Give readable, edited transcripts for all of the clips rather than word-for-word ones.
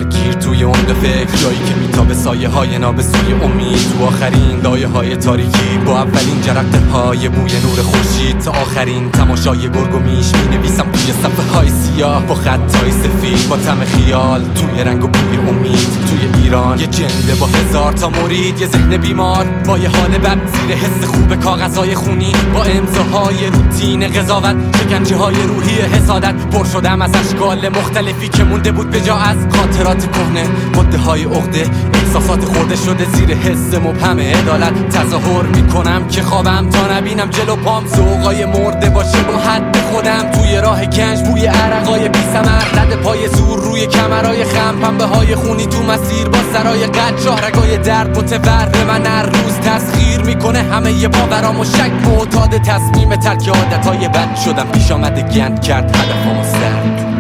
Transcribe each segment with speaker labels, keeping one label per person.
Speaker 1: درگیر توی عمق فکر، جایی که میتابه سایه های نابسوی امید تو آخرین لایه های تاریکی، با اولین جرقه های بوی نور خورشید تا آخرین تماشای گرگ و میش مینویسم توی صفحه های سیاه با خطای سفید، با طعم خیال توی رنگ و بوی امید. توی ایران یه جنده با 1000 تا مرید، یه ذهن بیمار با یه حال بد زیر حس خوب کاغذهای خونی، با امضاهای روتین قضاوت، شکنجه های روحی حسادت. پر شدم از اشکال مختلفی که مونده بود به جا از خاطرات کهنه، مده های عقده، احساسات خورده شده زیر حس مبهم عدالت. تظاهر میکنم که خوابم تا نبینم جلو پام ذوقای مرده باشه با حد خودم. توی راه گنج بوی عرقای بی ثمر، رد پای زور روی کمرای خم، پنبه های خونی تو مسیر با سرای قد، شاهرگای درد متورم من هر روز تسخیر میکنه همه ی باورام و شک. معتاد تصمیم ترک عادتهای بد شدم، پیش آمده گند کرد هدفامو سرد.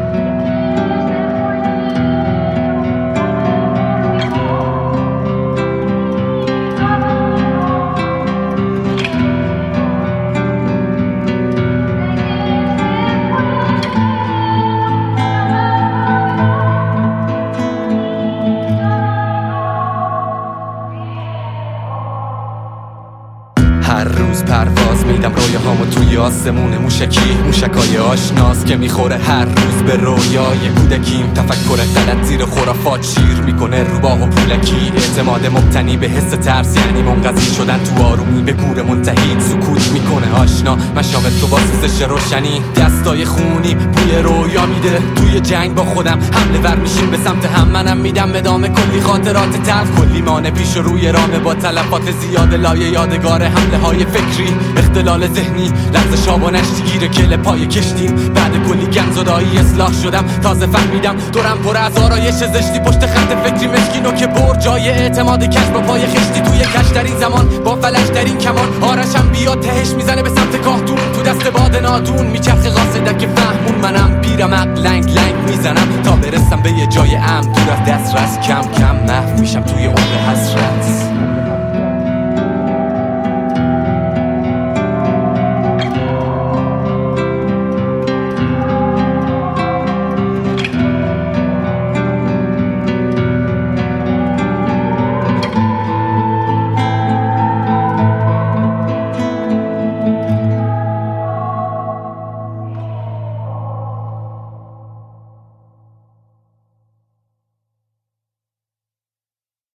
Speaker 1: هر روز پرواز میدم رویاهامو توی آسمون موشکی، موشکای آشناس که میخوره هر روز به رویای کودکیم. تفکر غلط زیر خرافات شیر میکنه روباه و پولکی، اعتماد مبتنی به حس ترس یعنی منقضی شدن تو آرومی به گور منتهی. سکوت میکنه آشنا مشام تو با سوزش روشنی، دستای خونی بوی رویا میده. توی جنگ با خودم حمله ور میشیم به سمت هم، منم میدم ادامه کلی خاطرات تلخ، کلی مانع پیش روی رامه با تلفات زیاد لایه یادگار حمله های فکری، اختلال ذهنی، لحظه شاب و نشتگیر کل پای کشتیم. بعد کلی گم زدایی اصلاح شدم، تازه فهمیدم دورم پر از آرایش زشتی، پشت خط فکری مسکینو که بر جای اعتماد کش با پای خشتی. توی کش در این زمان با فلش در این کمان، آرشم بیاد تهش میزنه به سمت کاهتون، تو دست باد نادون میچرخ قاصدک فهمون. منم پیرم لنگ لنگ میزنم تا برسم به یه جای امن، دور از دسترس، کم کم محو میشم توی عمق حسرت.